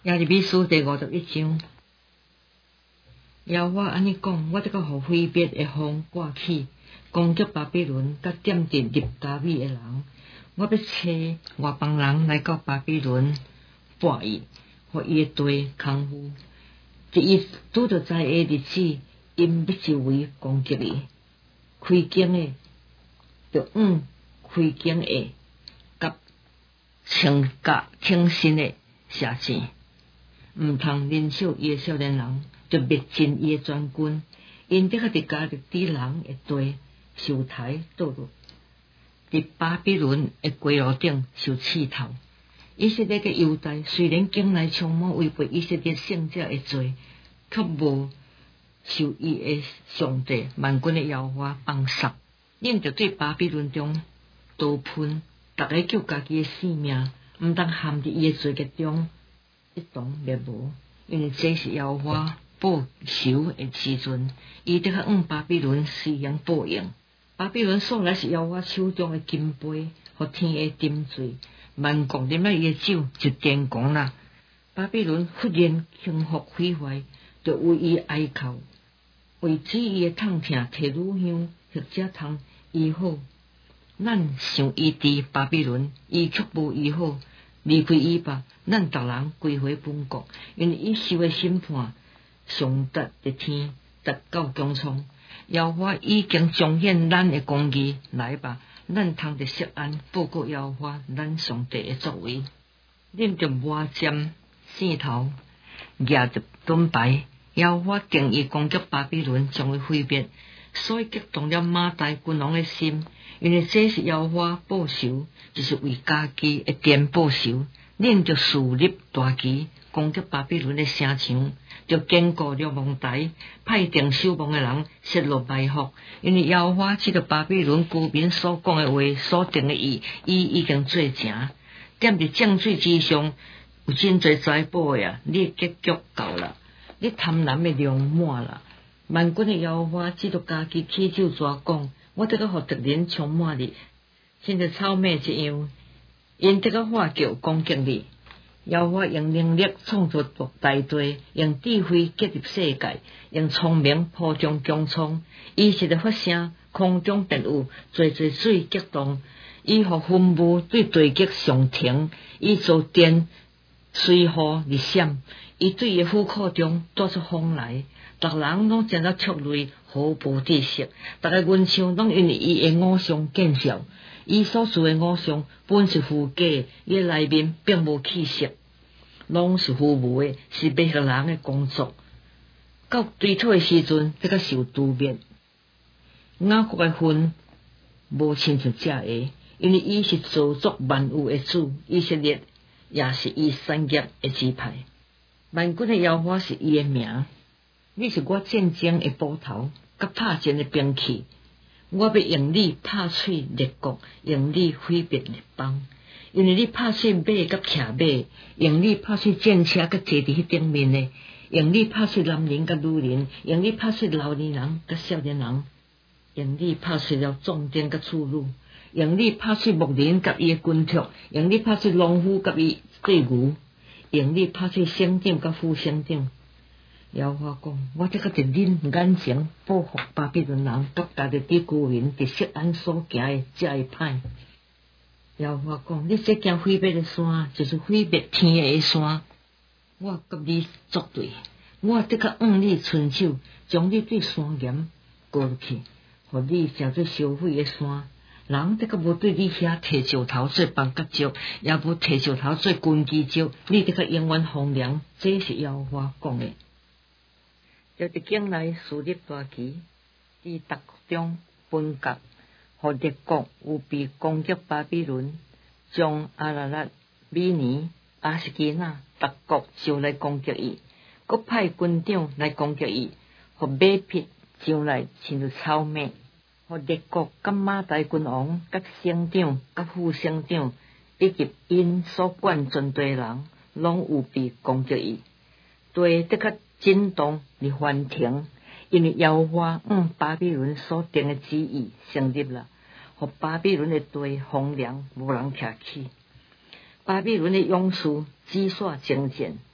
耶利米书第51章，耶和华安尼讲：我这个互毁灭的风刮起，攻击巴比伦，甲点滴入加密的人。我要找外邦人来到巴比伦拜伊，互伊的地康复。伫伊拄着灾的日子，因要周围攻击伊，开弓的着开弓的，甲穿甲挺身的射箭。毋通忍受伊的少年人，就灭尽伊的全军，因得伫加勒底人的地受抬堕落，伫巴比伦的街路顶受刺透。以色列的犹大虽然经来充满违背以色列圣者的罪，却无受伊的上帝万军的耶和华放杀，恁着对巴比伦中刀喷，逐个救家己的性命，毋通陷伫伊的罪孽中一同灭亡，因为这是耶和华报仇的时阵，伊得向巴比伦施行报应。巴比伦素来是耶和华手中的金杯，互天下沉醉，万国啉了伊的酒就癫狂啦。巴比伦忽然轻浮毁坏，就为伊哀哭，为止伊的痛痛，摕乳香或者通医好。咱想医治巴比伦，伊却无医好。离开伊吧，咱逐人归回本国，因为伊受的审判上达伫天，达到穹苍。耶和华已经彰显咱的公义，来吧，咱通得释安报告耶和华咱上帝的作为。啉着麻尖线头，举着盾牌，耶和华定义攻击巴比伦将会毁灭，所以激动了马大君王的心。因为这是耶和华报仇，就是为家己的殿报仇。恁就树立大旗，攻击巴比伦的城墙，就坚固了王台，派定守望的人泄露埋伏。因为耶和华即个巴比伦居民所讲的话，所定的伊已经做成。踮伫正水之上，有真侪财宝的啊！你的结局到了，你贪婪的量满了。万军的耶和华即个家己起手抓讲。我得个互敌人充满你，像着草莓一样，因得个化叫攻击你。耶和华用能力创造大地，用智慧建立世界，用聪明铺张穹苍。伊是咧发声，空中便有侪水激动。伊互云雾对地极上停，伊造电随雨日闪。伊对伊虎口中带出风来。逐人拢真了触泪，毫无知识。逐个云像拢因为伊的偶像见笑，伊所做的偶像本是虚假，伊内面并无气息，拢是虚无的，是别个人的工作。到追讨的时阵，这个受诛灭。雅各的魂无亲像这个，因为伊是造作万有的主，以色列也是伊产业的支派。万军的耶和华是伊的名。你是我战争的斧头，甲拍箭的兵器。我要用你拍碎列国，用你毁灭列邦。因为你拍碎马甲骑马，用你拍碎战车甲坐伫迄顶面的，用你拍碎男人甲女人，用你拍碎老年人甲少年人，用你拍碎了壮丁甲处女，用你拍碎牧人甲伊的军卒，用你拍碎农夫甲伊队牛，用你拍碎省长甲副省长。耶和华讲：我这个伫恁眼前报复巴比伦人，甲加勒底居民伫锡安所行的这一派。耶和华讲：你这件毁灭的山，就是毁灭天下的山。我甲你作对，我得个你伸手，将你对山岩过落去，互你成做烧毁的山。人得个无对你遐摕石头做棒甲石，也无摕石头做军旗石，你得个永远荒凉。这是耶和华讲的。就伫境内树立大旗，伫各中分割，互列国有被攻击巴比伦，将阿拉拉、米尼、阿斯基那各国招来攻击伊，佮派军长来攻击伊，互马匹招来亲如草莓，互列国甲马大君王、甲省长、甲副省长，以及因所管军队人，拢有被攻击伊，对得较震动而翻腾，因为耶和华巴比伦所定的旨意成立了，互巴比伦的地荒凉，无人徛起。巴比伦的勇士指耍征战，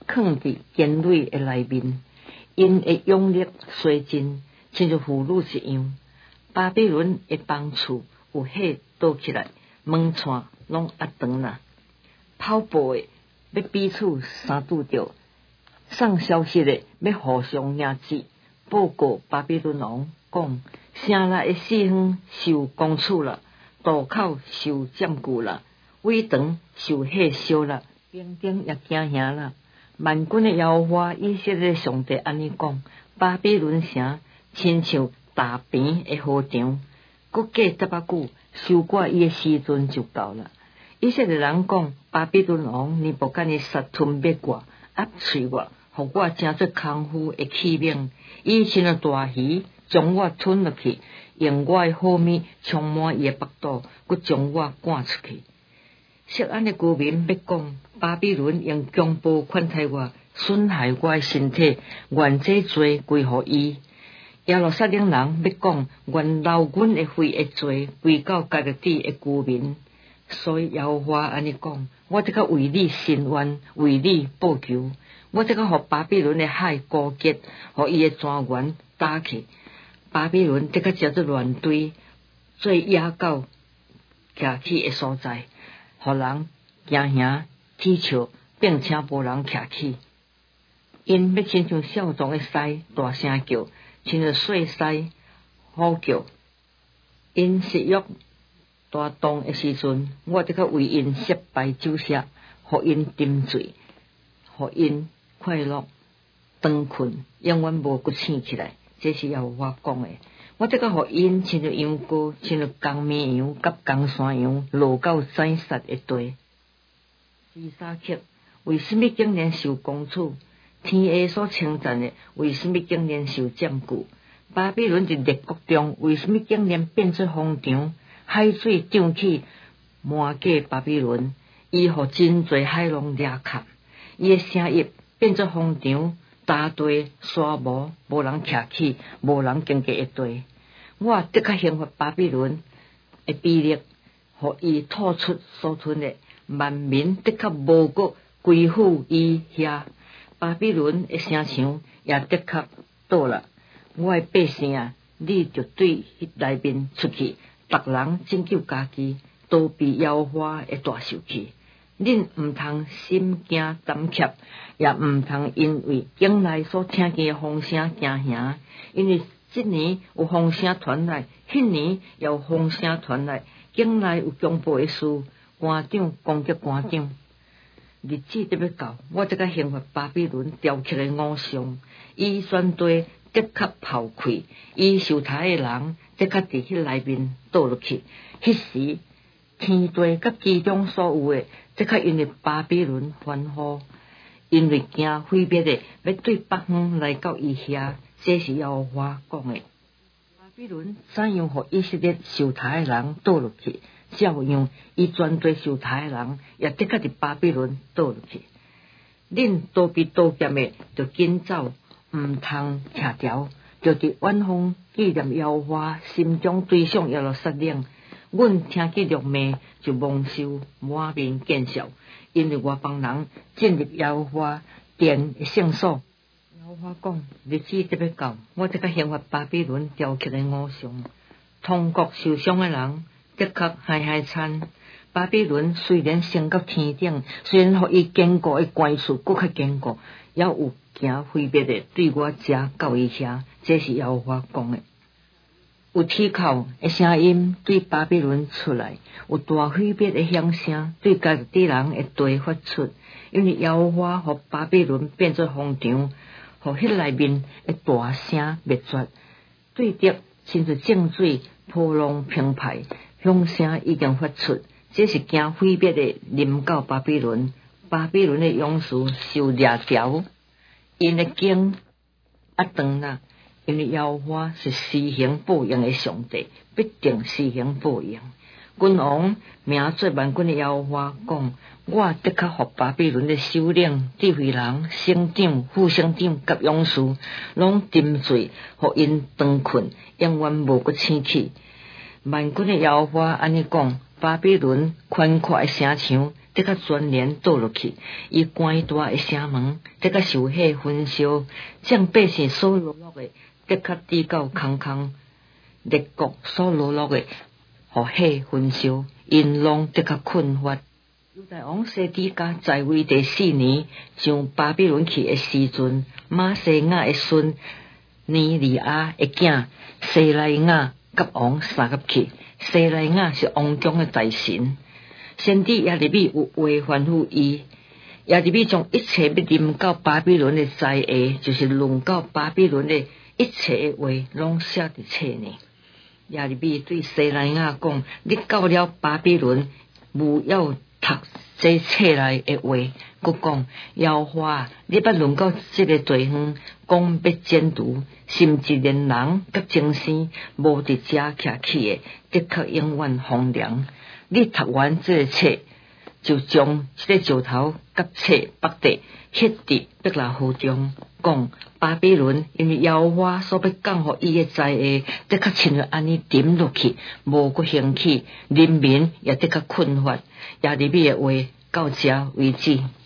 藏伫坚垒的内面，因的勇力衰尽，亲像妇女一样。巴比伦的房厝有火倒起来，门窗拢压长啦。跑步的要彼此相拄着，送消息的要互相压制。报告巴比伦王讲，城内的四方受攻处了，渡口受占据了，尾肠受火烧了，兵丁也惊吓了。万军的耶和华以色列上帝安尼讲：巴比伦城亲像大平的河场，搁过10久，收割伊的时阵就到了。以色列人讲，巴比伦王尼布甲尼撒吞灭我，压碎我，互我真做空虚的器皿。伊亲像大鱼，将我吞落去，用我的好物充满伊的腹肚，佮将我赶出去。色安的居民要讲，巴比伦用强暴款待我，损害我的身体，愿这罪归乎伊。耶路撒冷人要讲，愿流阮的血的罪归到家己地的居民。所以耶和华安尼讲，我这个为你伸冤，为你报仇。我这个互巴比伦的海枯竭，互伊的泉源打去。巴比伦这个叫做乱堆，最野狗徛起的所在，互人惊吓啼笑，并且无人徛起。因要亲像少壮的狮大声叫，亲像细狮吼叫。因食欲大动的时阵，我这个为因设摆酒色，互因沉醉，互因快乐长困，永远无骨醒起来。这是要我讲的。我这个互因亲像羊羔，亲像公绵羊甲公山羊，落到宰杀的地。第三刻，为什么竟然受攻处？天下所称赞的，为什么竟然受占据？巴比伦伫列国中，为什么竟然变作荒场？海水涨起，满过巴比伦，伊互真侪海浪掠卡，伊的声音变作荒场，大地沙漠，无人徛起，无人经过一地。我的确刑罚巴比伦的臂力，互伊吐出所吞的万民，的确无国归附伊遐。巴比伦的城墙也的确倒了。我的百姓啊，你就对迄内面出去。逐人拯救家己，逃避耶和华的大受气。恁毋通心惊胆怯，也毋通因为境内所听见的风声惊吓，因为这年有风声传来，迄年也有风声传来，境内有强暴的事，官长攻击官长。日子得要到，我这个刑罚巴比伦雕刻的偶像，伊宣对的确抛开，伊受杀的人的确伫迄内面倒落去。迄时天地甲其中所有的，的确因为巴比伦欢呼，因为惊毁灭的要对北方来到伊遐。这是耶和华讲的。巴比伦怎样互以色列受杀的人倒落去，照样伊全对受杀的人也的确伫巴比伦倒落去。恁逃避刀剑的，就紧走。毋通徛条，就伫远方纪念耶和华，心中追想耶路撒冷。阮听见辱骂，就蒙羞满面见笑，因为外邦人进入耶和华殿的圣所。耶和华讲：日子得要到，我这个刑罚巴比伦雕刻的偶像，通国受伤的人的确嗨嗨惨。巴比伦虽然升到天顶，虽然互伊坚固的关系搁较坚固，也有行毁灭的对我遮到伊遐。这是耶和华讲的。有铁口的声音对巴比伦出来，有大毁灭的响声对家己人的地发出，因为耶和华互巴比伦变作荒场，互迄内面的大声灭绝，对着亲像正水波浪澎湃，响声已经发出。这是惊毁灭的临到巴比伦，巴比伦的勇士受掠条，因的经压长啦。因为耶和华是施行报应的上帝，必定施行报应。君王名做万军的耶和华讲：我的确互巴比伦的首领、智慧人、省长、副省长甲勇士，拢沉醉，互因长困，永远无骨醒起。万军的耶和华安尼讲：巴比伦宽阔的城墙，的这个全然倒落去，伊关大的城门，这个受火焚烧，将百姓所落落的，这个滴到空空列国所落落的，互火焚烧，因拢这个困惑。犹大王西底家在位第4年，上巴比伦去的时阵，马西亚的孙尼利亚的囝西莱亚甲王相合去。西莱亚是王宫的大臣，先知亚利米有话吩咐伊，亚利米将一切要临到巴比伦的灾祸，就是论到巴比伦的一切的话，拢写伫册呢。亚利米对西莱亚讲：你到了巴比伦，无要读这册内的话，佮讲妖花，你捌论到这个地方，讲要剪除，甚至连人甲精神无伫遮徛起的，的确永远荒凉。你读完这个册，就将这个石头甲册绑地，刻伫伯拉湖中，讲巴比伦因为妖花所要降予伊的灾祸，的确亲像安尼沉落去，无搁兴起，人民也的确困惑。亚利米的话到这为止。